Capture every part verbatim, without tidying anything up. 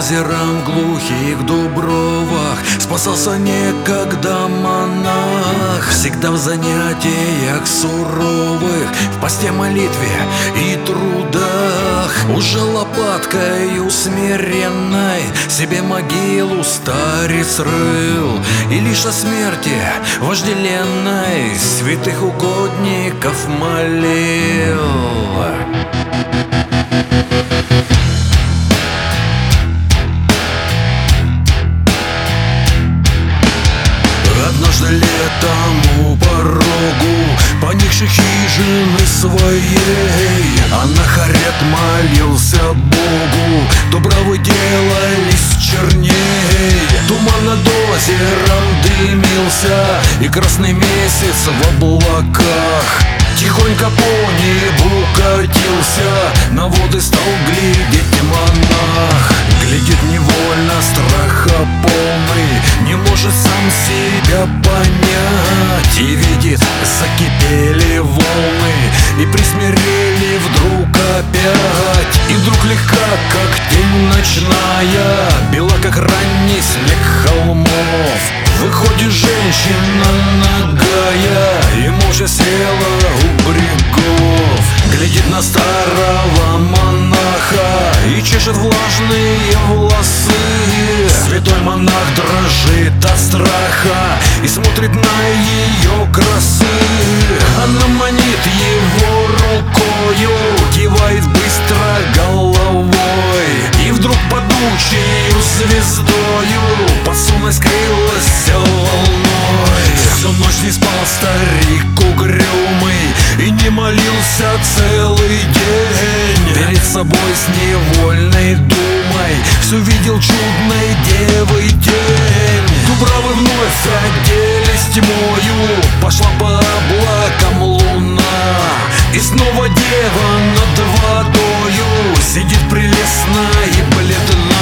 озерам глухих дубровах спасался некогда монах. Всегда в занятиях суровых, в посте, молитве и трудах, уже лопаткой смиренной себе могилу старец рыл, и лишь о смерти вожделенной святых угодников молил. Однажды летом у порогу поникшей хижины своей анахарет молился Богу, дубравы делались черней. Туман над озером дымился, и красный месяц в облаках тихонько по небу катился, на воды стал глядеть монах. Глядит невольно, страха полный, не может сам себя понять, и видит, закипели волны, и присмирели вдруг опять. И вдруг легка, как тень ночная, бела, как ранний снег холмов, выходит женщина нагая, и молча села у берегов. Глядит на старого монаха и чешет влажные волосы. Святой монах дрожит от страха и смотрит на ее красы. Она манит его рукою, кивает быстро головой, и вдруг падучей звездою под солнце скрылась волной. Всю ночь не спал старик угрюмый и не молился целый день. Перед собой с невольной думой все видел чудной девы день. Дубравы вновь оделись тьмою, пошла по облакам луна, и снова дева над водою сидит прелестна и бледна.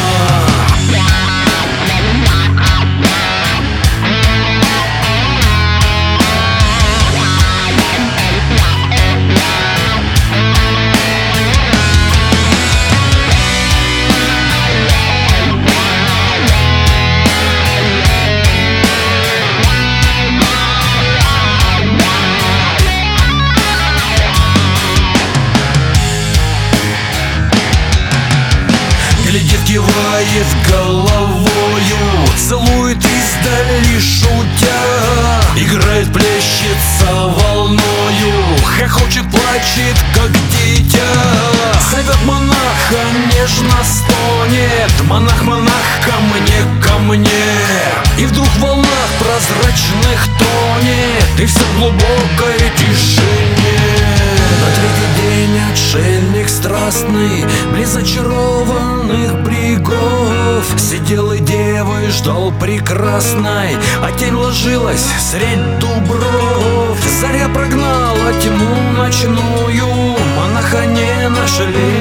Глядит, кивает головою, целует издали шутя, играет, плещется волною, хохочет, плачет, как дитя. Зовет монаха, нежно стонет: монах, монах, ко мне, ко мне. И вдруг в волнах прозрачных тонет, и все в глубокой тишине. На третий день отшельник страстный близ зачарованных брегов сидел и девы ждал прекрасной, а тень ложилась средь дубров. Заря прогнала тьму ночную, монаха не нашли.